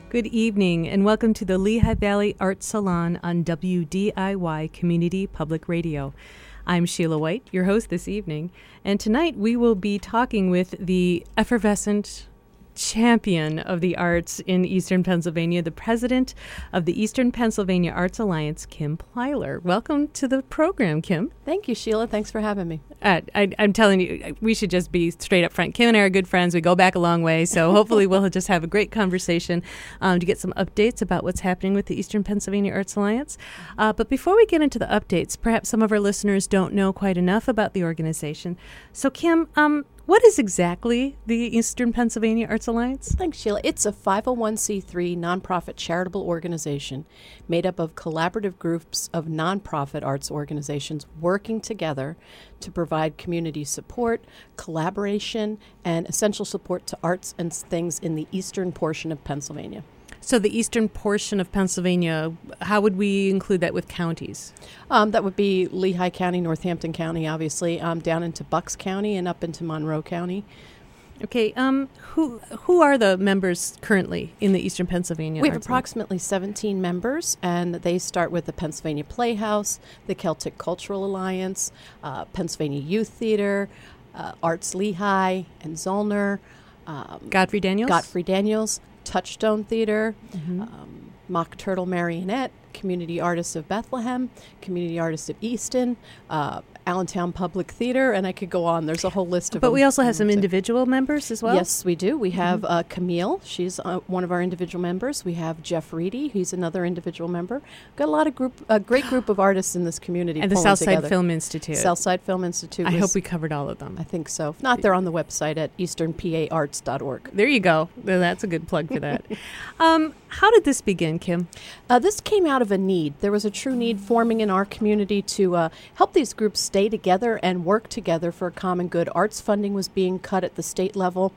Good evening and welcome to the Lehigh Valley Art Salon on WDIY Community Public Radio. I'm Sheila White, your host this evening, and tonight we will be talking with the effervescent champion of the arts in Eastern Pennsylvania, the president of the Eastern Pennsylvania Arts Alliance, Kim Plyler. Welcome to the program, Kim. Thank you, Sheila. Thanks for having me. I'm telling you, we should just be straight up front. Kim and I are good friends. We go back a long way, so hopefully we'll just have a great conversation to get some updates about what's happening with the Eastern Pennsylvania Arts Alliance. But before we get into the updates, perhaps some of our listeners don't know quite enough about the organization. So, Kim, what is exactly the Eastern Pennsylvania Arts Alliance? Thanks, Sheila. It's a 501c3 nonprofit charitable organization made up of collaborative groups of nonprofit arts organizations working together to provide community support, collaboration, and essential support to arts and things in the eastern portion of Pennsylvania. So the eastern portion of Pennsylvania, how would we include that with counties? That would be Lehigh County, Northampton County, obviously, down into Bucks County and up into Monroe County. Okay, who are the members currently in the Eastern Pennsylvania? We have approximately 17 members, and they start with the Pennsylvania Playhouse, the Celtic Cultural Alliance, Pennsylvania Youth Theater, Arts Lehigh and Zollner, Godfrey Daniels, Touchstone Theater, Mock Turtle Marionette, Community Artists of Bethlehem, Community Artists of Easton, Allentown Public Theater, and I could go on. There's a whole list of them. But we also have some individual members as well? Yes, we do. We have Camille. She's one of our individual members. We have Jeff Reedy. He's another individual member. Got a lot of great group of artists in this community. And the Southside Film Institute. Southside Film Institute. I hope we covered all of them. I think so. If not, they're on the website at easternpaarts.org. There you go. That's a good plug for that. How did this begin, Kim? This came out of a need. There was a true need forming in our community to help these groups stay together and work together for a common good. Arts funding was being cut at the state level.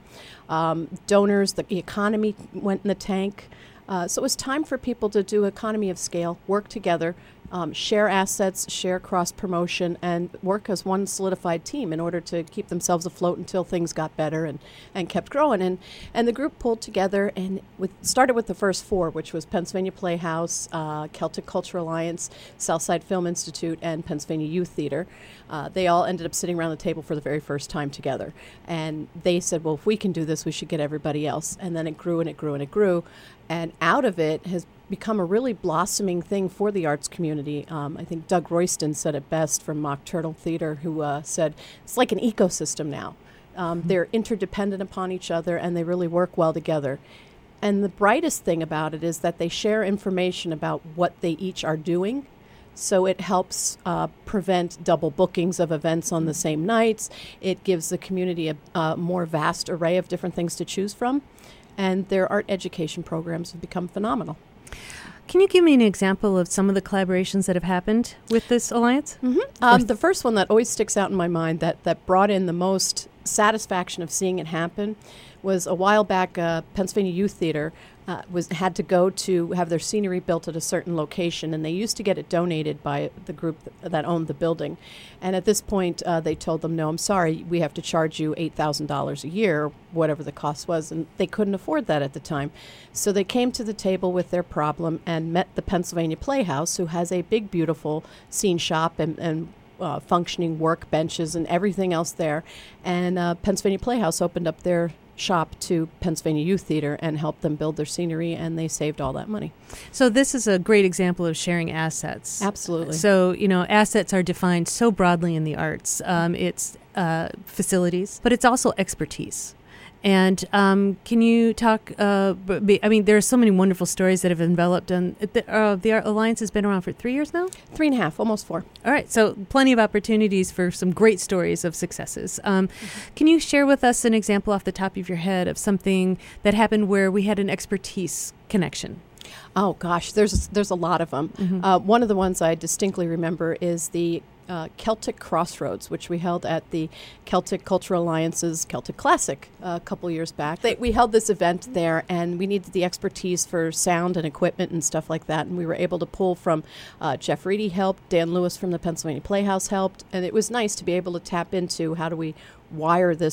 Donors, the economy went in the tank. So it was time for people to do economy of scale, work together, share assets, share cross-promotion, and work as one solidified team in order to keep themselves afloat until things got better and kept growing. And the group pulled together and started with the first four, which was Pennsylvania Playhouse, Celtic Cultural Alliance, Southside Film Institute, and Pennsylvania Youth Theater. They all ended up sitting around the table for the very first time together. And they said, well, if we can do this, we should get everybody else. And then it grew and it grew and it grew. And out of it has become a really blossoming thing for the arts community. I think Doug Royston said it best from Mock Turtle Theater, who said it's like an ecosystem now. They're interdependent upon each other, and they really work well together. And the brightest thing about it is that they share information about what they each are doing. So it helps prevent double bookings of events on the same nights. It gives the community a more vast array of different things to choose from. And their art education programs have become phenomenal. Can you give me an example of some of the collaborations that have happened with this alliance? The first one that always sticks out in my mind that brought in the most satisfaction of seeing it happen was a while back. Pennsylvania Youth Theater had to go to have their scenery built at a certain location, and they used to get it donated by the group that owned the building. And at this point, they told them, no, I'm sorry, we have to charge you $8,000 a year, whatever the cost was, and they couldn't afford that at the time. So they came to the table with their problem and met the Pennsylvania Playhouse, who has a big, beautiful scene shop and functioning work benches and everything else there. And Pennsylvania Playhouse opened up their shop to Pennsylvania Youth Theater and helped them build their scenery, and they saved all that money. So this is a great example of sharing assets. Absolutely. So, assets are defined so broadly in the arts. It's facilities, but it's also expertise. And can you talk, there are so many wonderful stories that have developed, and the Alliance has been around for 3 years now? 3.5, almost 4. All right, so plenty of opportunities for some great stories of successes. Can you share with us an example off the top of your head of something that happened where we had an expertise connection? Oh, gosh, there's a lot of them. One of the ones I distinctly remember is the Celtic Crossroads, which we held at the Celtic Cultural Alliance's Celtic Classic a couple years back. We held this event there, and we needed the expertise for sound and equipment and stuff like that, and we were able to pull from Jeff Reedy helped, Dan Lewis from the Pennsylvania Playhouse helped, and it was nice to be able to tap into how do we wire this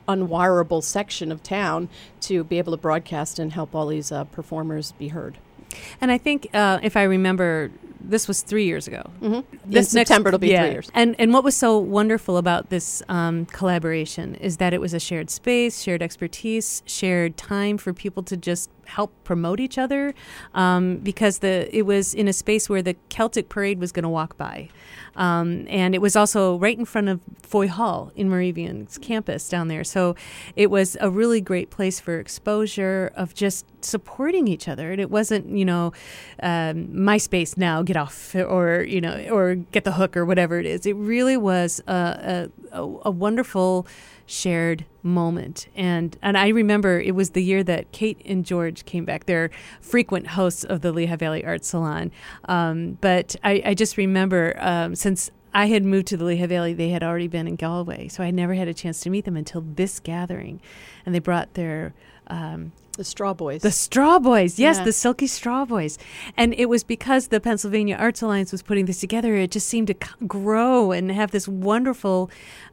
unwireable section of town to be able to broadcast and help all these performers be heard. And I think, if I remember, this was 3 years ago. Mm-hmm. In September, it'll be 3 years. And what was so wonderful about this collaboration is that it was a shared space, shared expertise, shared time for people to just help promote each other, because it was in a space where the Celtic Parade was going to walk by. And it was also right in front of Foy Hall in Moravian's campus down there. So it was a really great place for exposure of just supporting each other. And it wasn't, my space now, get off, or get the hook or whatever it is. It really was a wonderful shared moment. And I remember it was the year that Kate and George came back. They're frequent hosts of the Lehigh Valley Arts Salon. But I just remember, since I had moved to the Lehigh Valley, they had already been in Galway. So I never had a chance to meet them until this gathering. And they brought their... the Straw Boys. The Straw Boys, yes, Yeah. the Silky Straw Boys. And it was because the Pennsylvania Arts Alliance was putting this together, it just seemed to grow and have this wonderful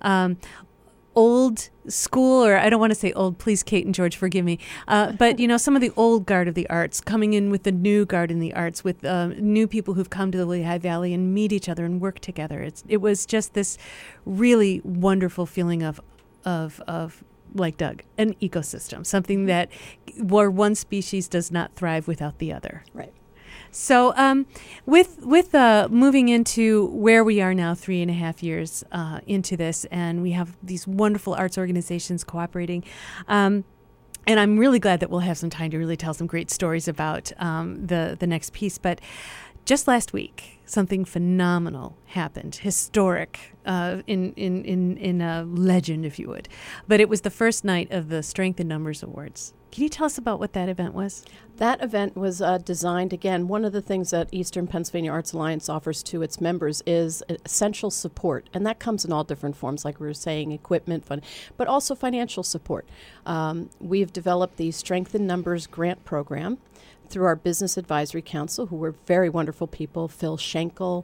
old school, or I don't want to say old, please, Kate and George, forgive me, but, some of the old guard of the arts coming in with the new guard in the arts, with new people who've come to the Lehigh Valley and meet each other and work together. It was just this really wonderful feeling of like Doug, an ecosystem, something that where one species does not thrive without the other. Right. So with moving into where we are now, 3.5 years into this, and we have these wonderful arts organizations cooperating, and I'm really glad that we'll have some time to really tell some great stories about the next piece. But just last week, something phenomenal happened, historic, in a legend, if you would. But it was the first night of the Strength in Numbers Awards. Can you tell us about what that event was? That event was designed, again, one of the things that Eastern Pennsylvania Arts Alliance offers to its members is essential support. And that comes in all different forms, like we were saying, equipment, but also financial support. We've developed the Strength in Numbers grant program through our Business Advisory Council, who were very wonderful people, Phil Schenkel,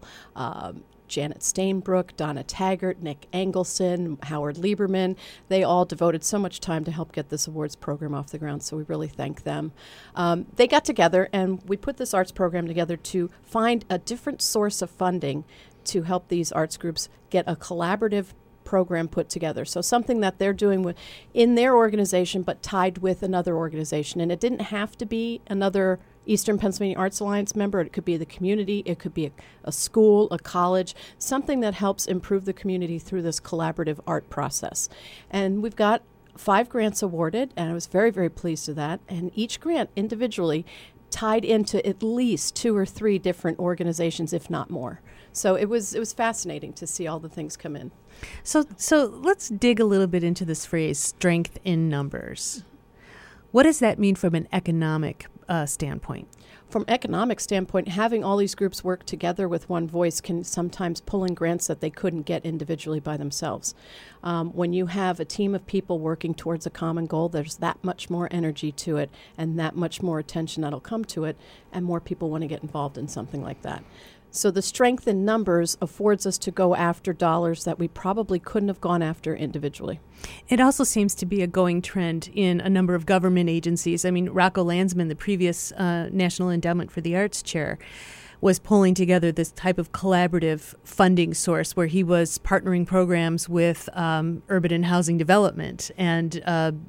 Janet Stainbrook, Donna Taggart, Nick Engelson, Howard Lieberman. They all devoted so much time to help get this awards program off the ground, so we really thank them. They got together, and we put this arts program together to find a different source of funding to help these arts groups get a collaborative program put together. So something that they're doing in their organization, but tied with another organization. And it didn't have to be another Eastern Pennsylvania Arts Alliance member. It could be the community. It could be a school, a college, something that helps improve the community through this collaborative art process. And we've got 5 grants awarded, and I was very, very pleased with that. And each grant individually tied into at least 2 or 3 different organizations, if not more. So it was fascinating to see all the things come in. So let's dig a little bit into this phrase, strength in numbers. What does that mean from an economic standpoint? From an economic standpoint, having all these groups work together with one voice can sometimes pull in grants that they couldn't get individually by themselves. When you have a team of people working towards a common goal, there's that much more energy to it and that much more attention that'll come to it, and more people want to get involved in something like that. So the strength in numbers affords us to go after dollars that we probably couldn't have gone after individually. It also seems to be a going trend in a number of government agencies. I mean, Rocco Landsman, the previous National Endowment for the Arts chair, was pulling together this type of collaborative funding source where he was partnering programs with urban and housing development and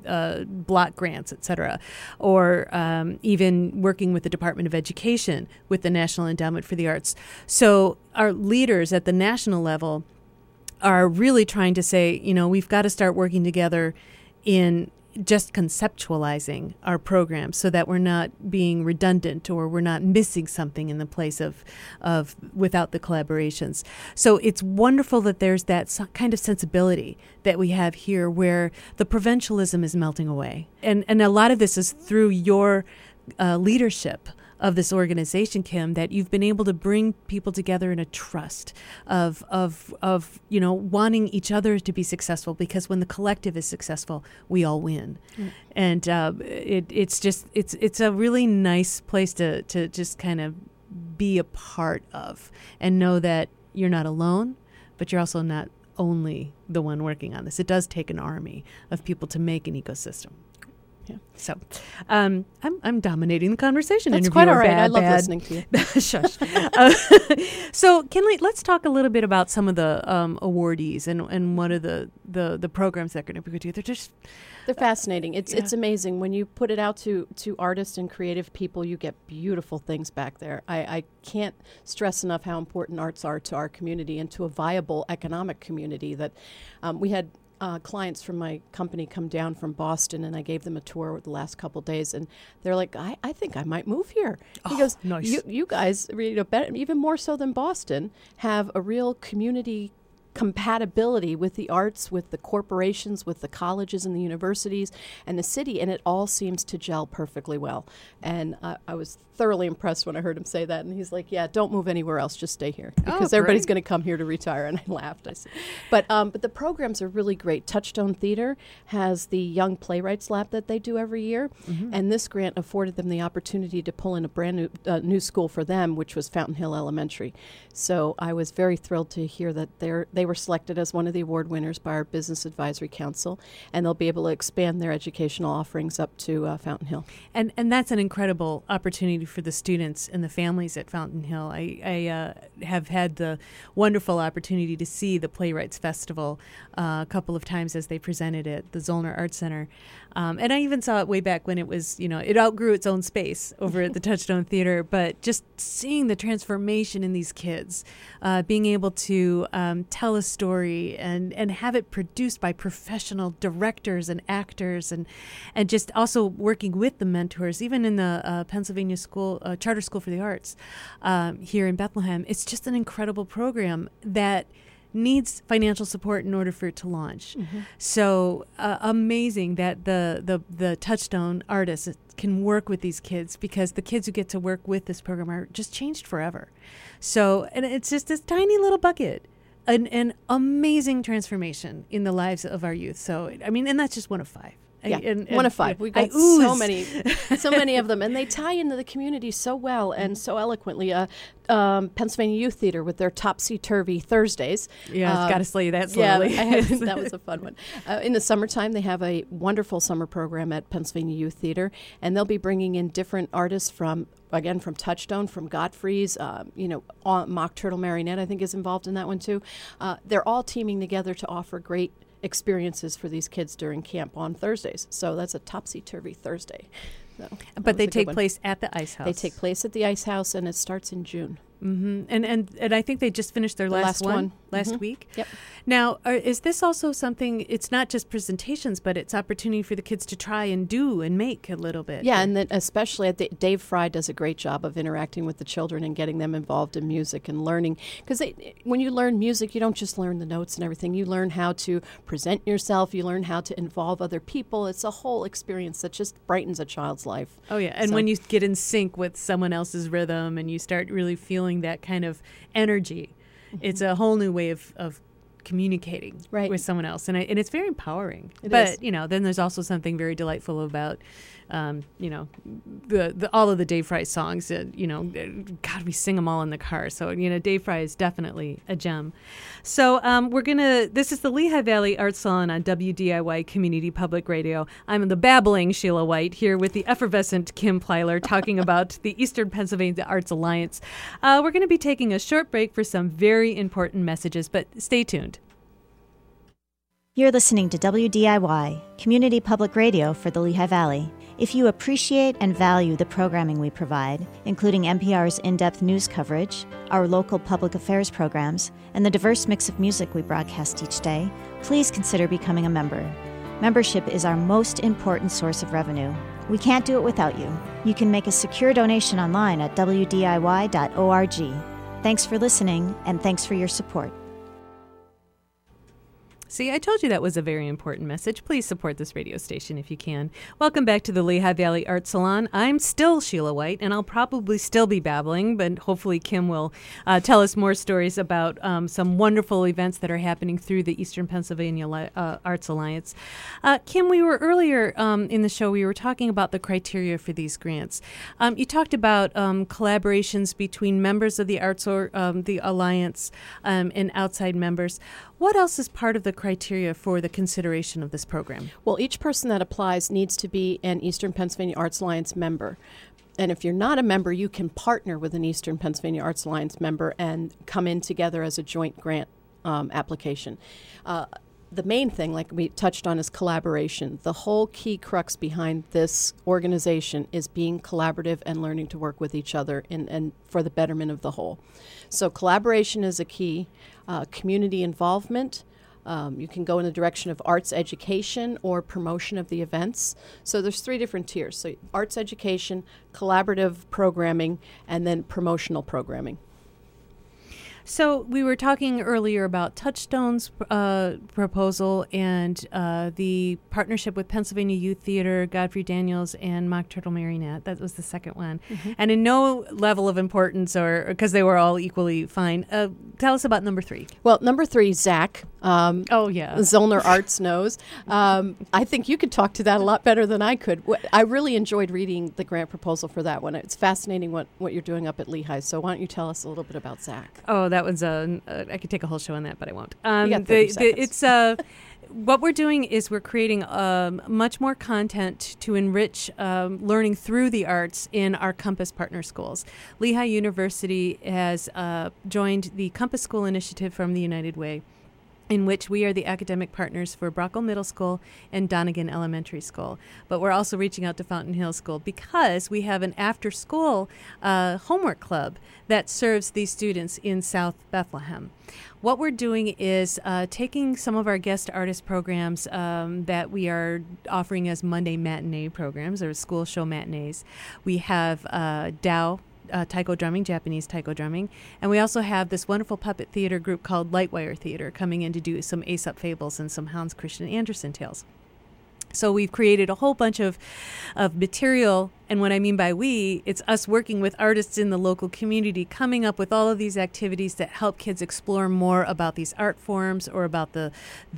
block grants, et cetera, or even working with the Department of Education with the National Endowment for the Arts. So our leaders at the national level are really trying to say, we've got to start working together in just conceptualizing our program so that we're not being redundant or we're not missing something in the place of without the collaborations. So it's wonderful that there's that kind of sensibility that we have here where the provincialism is melting away. And a lot of this is through your leadership of this organization, Kim, that you've been able to bring people together in a trust of wanting each other to be successful, because when the collective is successful, we all win. Mm. And it's a really nice place to just kind of be a part of and know that you're not alone, but you're also not only the one working on this. It does take an army of people to make an ecosystem. Yeah. So, I'm dominating the conversation. That's quite all right. I love listening to you. Shush. So, Kinley, let's talk a little bit about some of the awardees and what are the programs that are going to be together. They're fascinating. It's amazing when you put it out to artists and creative people. You get beautiful things back there. I can't stress enough how important arts are to our community and to a viable economic community. That we had. Clients from my company come down from Boston, and I gave them a tour the last couple days, and they're like, I think I might move here. He goes, nice. You guys, better, even more so than Boston, have a real community compatibility with the arts, with the corporations, with the colleges and the universities and the city, and it all seems to gel perfectly well. And I was thoroughly impressed when I heard him say that, and he's like, yeah, don't move anywhere else, just stay here, because everybody's going to come here to retire. And I laughed. I said, but the programs are really great. Touchstone Theater has the Young Playwrights Lab that they do every year, and this grant afforded them the opportunity to pull in a brand new school for them, which was Fountain Hill Elementary. So I was very thrilled to hear that they were selected as one of the award winners by our Business Advisory Council, and they'll be able to expand their educational offerings up to Fountain Hill. And that's an incredible opportunity for the students and the families at Fountain Hill. I have had the wonderful opportunity to see the Playwrights Festival a couple of times as they presented at the Zollner Arts Center. And I even saw it way back when it was, it outgrew its own space over at the Touchstone Theater. But just seeing the transformation in these kids, being able to tell a story and have it produced by professional directors and actors, and just also working with the mentors, even in the Pennsylvania Charter School for the Arts here in Bethlehem. It's just an incredible program that needs financial support in order for it to launch. So amazing that the Touchstone artists can work with these kids, because the kids who get to work with this program are just changed forever. So, and it's just this tiny little bucket, an amazing transformation in the lives of our youth. So, I mean, and that's just one of five. Yeah, one of five. We've got so many of them, and they tie into the community so well and so eloquently. Pennsylvania Youth Theater with their Topsy-Turvy Thursdays. Yeah, I've got to slay that slowly. Yeah, that was a fun one. In the summertime, they have a wonderful summer program at Pennsylvania Youth Theater, and they'll be bringing in different artists from Touchstone, from Godfrey's, Mock Turtle Marionette, I think, is involved in that one too. They're all teaming together to offer great experiences for these kids during camp on Thursdays. So that's a Topsy-Turvy Thursday. So but they take place at the Ice House. They take place at the Ice House, and it starts in June. And I think they just finished their last one last week. Yep. Now, is this also something, it's not just presentations, but it's opportunity for the kids to try and do and make a little bit? Yeah, and then especially Dave Fry does a great job of interacting with the children and getting them involved in music and learning. Because when you learn music, you don't just learn the notes and everything. You learn how to present yourself. You learn how to involve other people. It's a whole experience that just brightens a child's life. Oh, yeah. And when you get in sync with someone else's rhythm and you start really feeling that kind of energy, it's a whole new way of communicating with someone else, and it's very empowering. But then there's also something very delightful about the all of the Dave Fry songs. God, we sing them all in the car. So Dave Fry is definitely a gem. So this is the Lehigh Valley Arts Salon on WDIY Community Public Radio. I'm the babbling Sheila White here with the effervescent Kim Plyler talking about the Eastern Pennsylvania Arts Alliance. We're going to be taking a short break for some very important messages, but stay tuned. You're listening to WDIY, Community Public Radio for the Lehigh Valley. If you appreciate and value the programming we provide, including NPR's in-depth news coverage, our local public affairs programs, and the diverse mix of music we broadcast each day, please consider becoming a member. Membership is our most important source of revenue. We can't do it without you. You can make a secure donation online at WDIY.org. Thanks for listening, and thanks for your support. See, I told you that was a very important message. Please support this radio station if you can. Welcome back to the Lehigh Valley Art Salon. I'm still Sheila White, and I'll probably still be babbling, but hopefully Kim will tell us more stories about some wonderful events that are happening through the Eastern Pennsylvania Arts Alliance. Kim, we were earlier in the show, we were talking about the criteria for these grants. You talked about collaborations between members of the Arts or the Alliance and outside members. What else is part of the criteria for the consideration of this program? Well, each person that applies needs to be an Eastern Pennsylvania Arts Alliance member. And if you're not a member, you can partner with an Eastern Pennsylvania Arts Alliance member and come in together as a joint grant application. The main thing, like we touched on, is collaboration. The whole key crux behind this organization is being collaborative and learning to work with each other and for the betterment of the whole. So collaboration is a key. Community involvement. You can go in the direction of arts education or promotion of the events. So there's 3 different tiers. So arts education, collaborative programming, and then promotional programming. So we were talking earlier about Touchstone's proposal and the partnership with Pennsylvania Youth Theater, Godfrey Daniels, and Mock Turtle Marionette. That was the second one. Mm-hmm. And in no level of importance, or because they were all equally fine. Tell us about number 3. Well, number 3, Zach. Zollner Arts knows. I think you could talk to that a lot better than I could. I really enjoyed reading the grant proposal for that one. It's fascinating what you're doing up at Lehigh. So why don't you tell us a little bit about Zach? Oh, that was I could take a whole show on that, but I won't. You got 30 seconds. What we're doing is we're creating much more content to enrich learning through the arts in our Compass partner schools. Lehigh University has joined the Compass School Initiative from the United Way, in which we are the academic partners for Brockle Middle School and Donegan Elementary School. But we're also reaching out to Fountain Hill School because we have an after-school homework club that serves these students in South Bethlehem. What we're doing is taking some of our guest artist programs that we are offering as Monday matinee programs or school show matinees. We have Dao, taiko drumming, Japanese taiko drumming. And we also have this wonderful puppet theater group called Lightwire Theater coming in to do some Aesop fables and some Hans Christian Andersen tales. So we've created a whole bunch of material, and what I mean by we, it's us working with artists in the local community, coming up with all of these activities that help kids explore more about these art forms or about the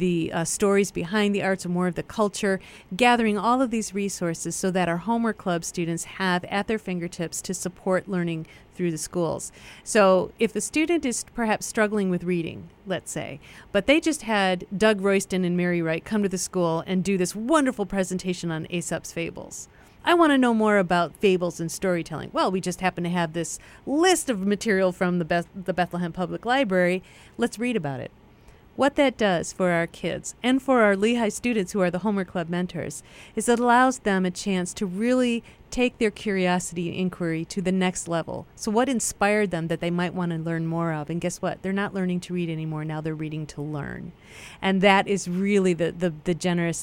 stories behind the arts or more of the culture, gathering all of these resources so that our homework club students have at their fingertips to support learning through the schools. So if the student is perhaps struggling with reading, let's say, but they just had Doug Royston and Mary Wright come to the school and do this wonderful presentation on Aesop's fables. I want to know more about fables and storytelling. Well, we just happen to have this list of material from the Bethlehem Public Library. Let's read about it. What that does for our kids and for our Lehigh students who are the homework club mentors is it allows them a chance to really take their curiosity and inquiry to the next level. So what inspired them that they might want to learn more of? And guess what? They're not learning to read anymore. Now they're reading to learn. And that is really the genesis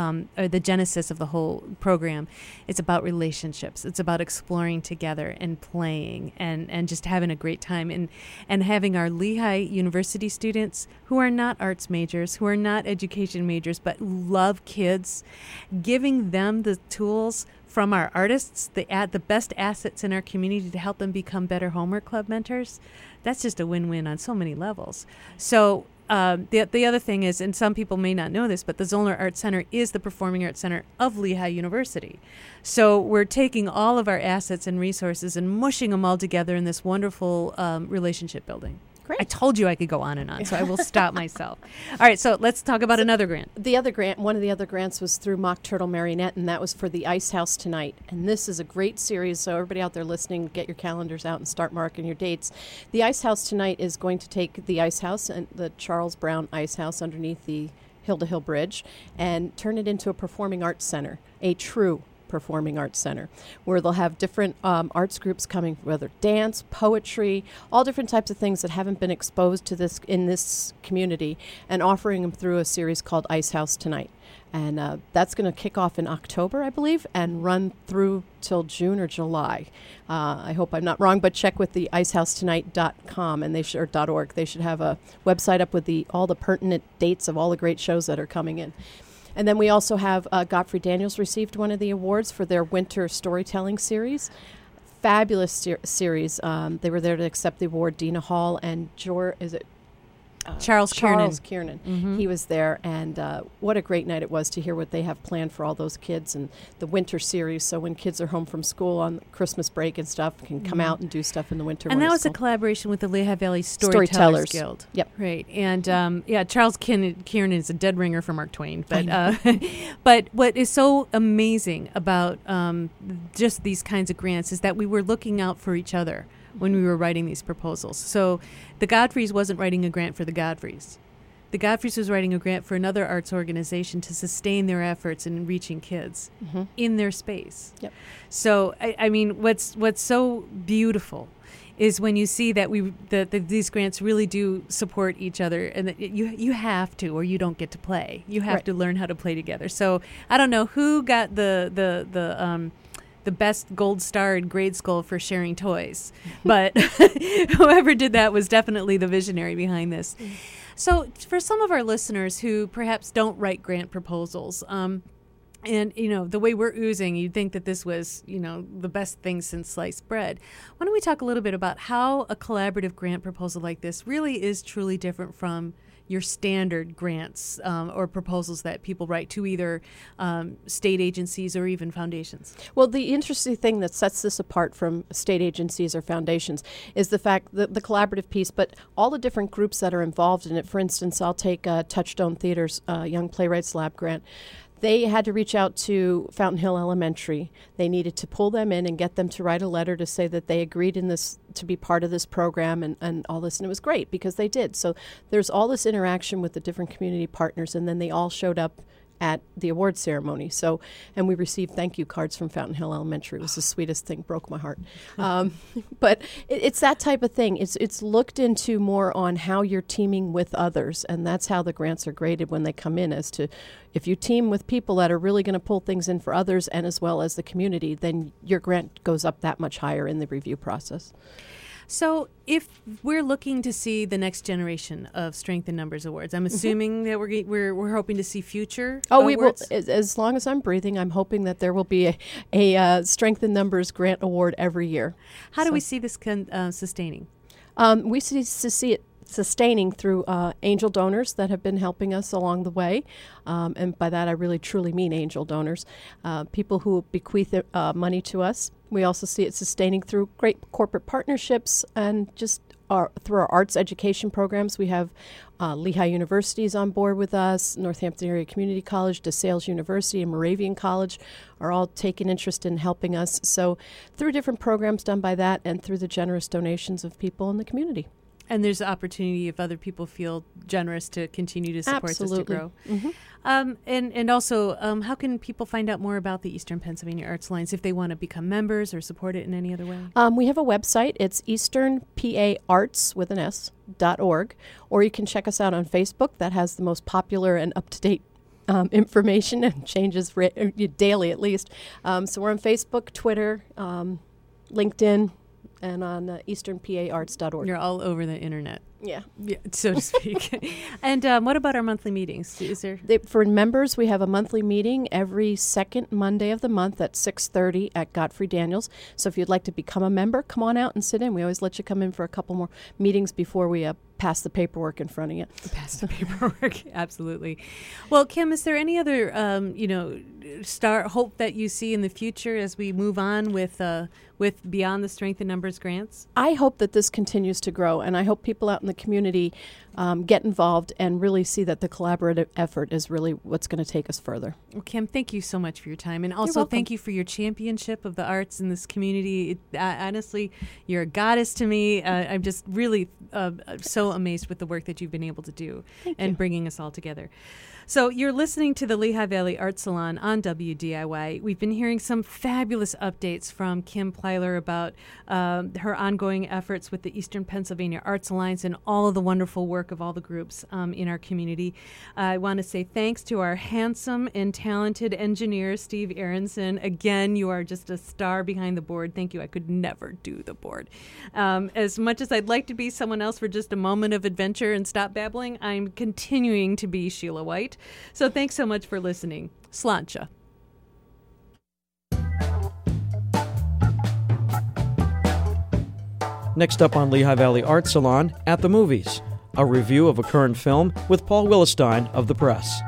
of the whole program. It's about relationships. It's about exploring together and playing and just having a great time and having our Lehigh University students who are not arts majors, who are not education majors, but love kids, giving them the tools from our artists, the best assets in our community to help them become better homework club mentors. That's just a win-win on so many levels. So the other thing is, and some people may not know this, but the Zollner Art Center is the performing arts center of Lehigh University. So we're taking all of our assets and resources and mushing them all together in this wonderful relationship building. Great. I told you I could go on and on, so I will stop myself. All right, so let's talk about another grant. One of the other grants was through Mock Turtle Marionette, and that was for the Ice House Tonight. And this is a great series, so everybody out there listening, get your calendars out and start marking your dates. The Ice House Tonight is going to take the Ice House and the Charles Brown Ice House underneath the Hill to Hill Bridge and turn it into a performing arts center, a true Performing Arts Center, where they'll have different arts groups coming, whether dance, poetry, all different types of things that haven't been exposed to this in this community, and offering them through a series called Ice House Tonight. And that's going to kick off in October, I believe, and run through till June or July. I hope I'm not wrong, but check with the icehousetonight.com and or .org. They should have a website up with all the pertinent dates of all the great shows that are coming in. And then we also have Godfrey Daniels received one of the awards for their winter storytelling series. Fabulous series. They were there to accept the award. Dina Hall and Charles Kiernan. Mm-hmm. He was there, and what a great night it was to hear what they have planned for all those kids and the winter series. So when kids are home from school on Christmas break and stuff, can come out and do stuff in the winter. And that was a collaboration with the Lehigh Valley Storytellers Guild. Yep. Right. And Charles Kiernan is a dead ringer for Mark Twain. But but what is so amazing about just these kinds of grants is that we were looking out for each other when we were writing these proposals. So the Godfreys wasn't writing a grant for the Godfreys. The Godfreys was writing a grant for another arts organization to sustain their efforts in reaching kids in their space. Yep. So, I mean, what's so beautiful is when you see that these grants really do support each other, and that you have to, or you don't get to play. You have to learn how to play together. So I don't know who got the best gold star in grade school for sharing toys. But whoever did that was definitely the visionary behind this. So for some of our listeners who perhaps don't write grant proposals, and, the way we're oozing, you'd think that this was, the best thing since sliced bread. Why don't we talk a little bit about how a collaborative grant proposal like this really is truly different from your standard grants or proposals that people write to either state agencies or even foundations? Well, the interesting thing that sets this apart from state agencies or foundations is the fact that the collaborative piece, but all the different groups that are involved in it. For instance, I'll take Touchstone Theater's Young Playwrights Lab grant. They had to reach out to Fountain Hill Elementary. They needed to pull them in and get them to write a letter to say that they agreed in this to be part of this program and all this. And it was great because they did. So there's all this interaction with the different community partners, and then they all showed up at the award ceremony. So, and we received thank you cards from Fountain Hill Elementary. It was the sweetest thing, broke my heart. But it's that type of thing. It's looked into more on how you're teaming with others, and that's how the grants are graded when they come in, as to if you team with people that are really going to pull things in for others and as well as the community, then your grant goes up that much higher in the review process. So if we're looking to see the next generation of Strength in Numbers Awards, I'm assuming that we're hoping to see future awards? We will. As long as I'm breathing, I'm hoping that there will be a Strength in Numbers grant award every year. How do we see this sustaining? We see it sustaining through angel donors that have been helping us along the way. And by that, I really truly mean angel donors, people who bequeath money to us. We also see it sustaining through great corporate partnerships and just through our arts education programs. We have Lehigh University is on board with us, Northampton Area Community College, DeSales University, and Moravian College are all taking interest in helping us. So through different programs done by that and through the generous donations of people in the community. And there's opportunity if other people feel generous to continue to support this to grow. Mm-hmm. And also, how can people find out more about the Eastern Pennsylvania Arts Alliance if they want to become members or support it in any other way? We have a website. It's easternpaarts.org, or you can check us out on Facebook. That has the most popular and up-to-date information and changes daily at least. So we're on Facebook, Twitter, LinkedIn, and on easternpaarts.org. You're all over the internet. Yeah, so to speak. And what about our monthly meetings? Is there for members? We have a monthly meeting every second Monday of the month at 6:30 at Godfrey Daniels. So if you'd like to become a member, come on out and sit in. We always let you come in for a couple more meetings before we pass the paperwork in front of you. Pass the paperwork, absolutely. Well, Kim, is there any other hope that you see in the future as we move on with Beyond the Strength in Numbers grants? I hope that this continues to grow, and I hope people out in the community get involved and really see that the collaborative effort is really what's going to take us further. Well, Kim, thank you so much for your time, and also thank you for your championship of the arts in this community. Honestly, you're a goddess to me. I'm just really so amazed with the work that you've been able to do and bringing us all together. So you're listening to the Lehigh Valley Art Salon on WDIY. We've been hearing some fabulous updates from Kim Plyler about her ongoing efforts with the Eastern Pennsylvania Arts Alliance and all of the wonderful work of all the groups in our community. I want to say thanks to our handsome and talented engineer, Steve Aronson. Again, you are just a star behind the board. Thank you. I could never do the board. As much as I'd like to be someone else for just a moment of adventure and stop babbling, I'm continuing to be Sheila White. So thanks so much for listening. Sláinte. Next up on Lehigh Valley Art Salon, At the Movies, a review of a current film with Paul Willestein of The Press.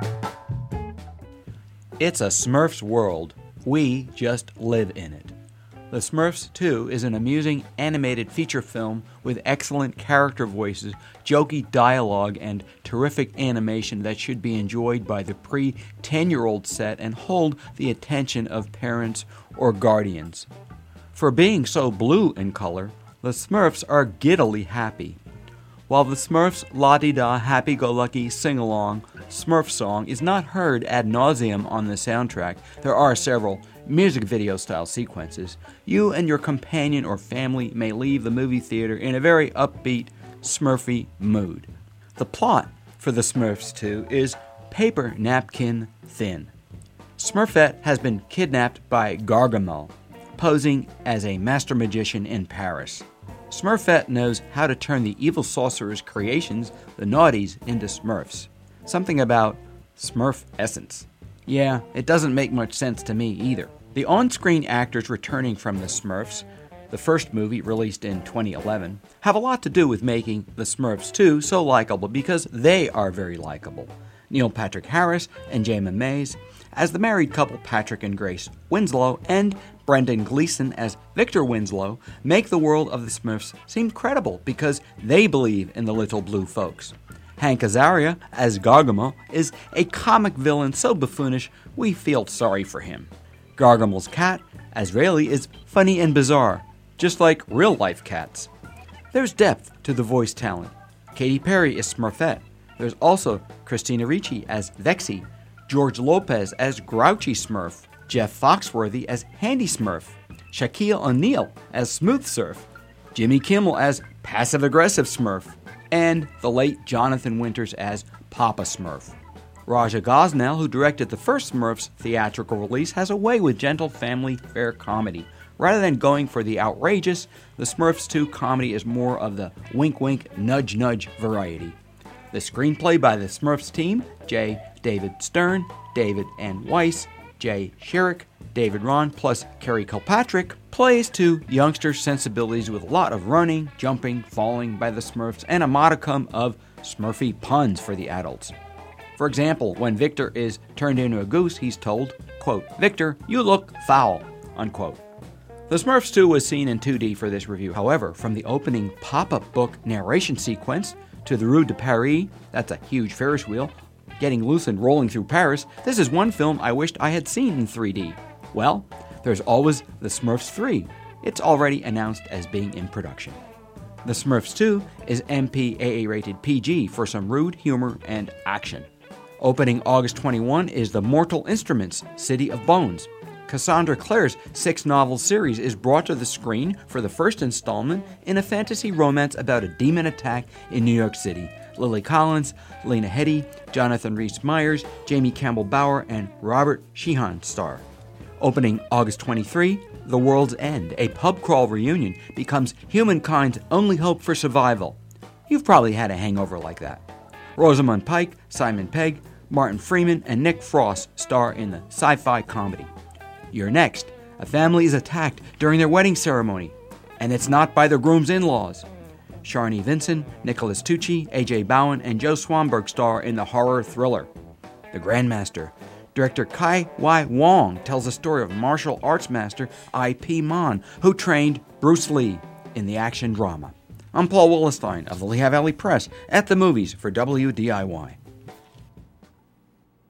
It's a Smurfs world. We just live in it. The Smurfs 2 is an amusing animated feature film with excellent character voices, jokey dialogue, and terrific animation that should be enjoyed by the pre-10-year-old set and hold the attention of parents or guardians. For being so blue in color, the Smurfs are giddily happy. While the Smurfs' la-di-da happy-go-lucky sing-along Smurf song is not heard ad nauseum on the soundtrack, there are several music video-style sequences. You and your companion or family may leave the movie theater in a very upbeat, Smurfy mood. The plot for The Smurfs 2 is paper napkin thin. Smurfette has been kidnapped by Gargamel, posing as a master magician in Paris. Smurfette knows how to turn the evil sorcerer's creations, the Naughties, into Smurfs. Something about Smurf essence. Yeah, it doesn't make much sense to me either. The on-screen actors returning from The Smurfs, the first movie released in 2011, have a lot to do with making The Smurfs 2 so likable because they are very likable. Neil Patrick Harris and Jayma Mays as the married couple Patrick and Grace Winslow and Brendan Gleeson as Victor Winslow make the world of the Smurfs seem credible because they believe in the little blue folks. Hank Azaria as Gargamel is a comic villain so buffoonish we feel sorry for him. Gargamel's cat, Azraeli, is funny and bizarre, just like real-life cats. There's depth to the voice talent. Katy Perry is Smurfette. There's also Christina Ricci as Vexy, George Lopez as Grouchy Smurf, Jeff Foxworthy as Handy Smurf, Shaquille O'Neal as Smooth Surf, Jimmy Kimmel as Passive-Aggressive Smurf, and the late Jonathan Winters as Papa Smurf. Raja Gosnell, who directed the first Smurfs theatrical release, has a way with gentle family fare comedy. Rather than going for the outrageous, the Smurfs 2 comedy is more of the wink-wink, nudge-nudge variety. The screenplay by the Smurfs team, J. David Stern, David N. Weiss, Jay Sherrick, David Ron, plus Kerry Kilpatrick, plays to youngster sensibilities with a lot of running, jumping, falling by the Smurfs, and a modicum of Smurfy puns for the adults. For example, when Victor is turned into a goose, he's told, quote, "Victor, you look foul," unquote. The Smurfs 2 was seen in 2D for this review. However, from the opening pop-up book narration sequence to the Rue de Paris, that's a huge Ferris wheel, getting loose and rolling through Paris, this is one film I wished I had seen in 3D. Well, there's always The Smurfs 3. It's already announced as being in production. The Smurfs 2 is MPAA rated PG for some rude humor and action. Opening August 21 is The Mortal Instruments, City of Bones. Cassandra Clare's 6-novel series is brought to the screen for the first installment in a fantasy romance about a demon attack in New York City. Lily Collins, Lena Headey, Jonathan Rhys-Meyers, Jamie Campbell-Bower, and Robert Sheehan star. Opening August 23, The World's End, a pub crawl reunion, becomes humankind's only hope for survival. You've probably had a hangover like that. Rosamund Pike, Simon Pegg, Martin Freeman, and Nick Frost star in the sci-fi comedy. You're Next. A family is attacked during their wedding ceremony, and it's not by the groom's in-laws. Sharni Vinson, Nicholas Tucci, A.J. Bowen, and Joe Swanberg star in the horror thriller The Grandmaster. Director Kai Wai Wong tells the story of martial arts master I.P. Man, who trained Bruce Lee in the action drama. I'm Paul Willestein of the Lehigh Valley Press at the movies for WDIY.